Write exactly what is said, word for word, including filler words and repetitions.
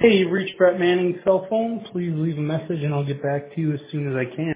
Hey, you've reached Brett Manning's cell phone. Please leave a message and I'll get back to you as soon as I can.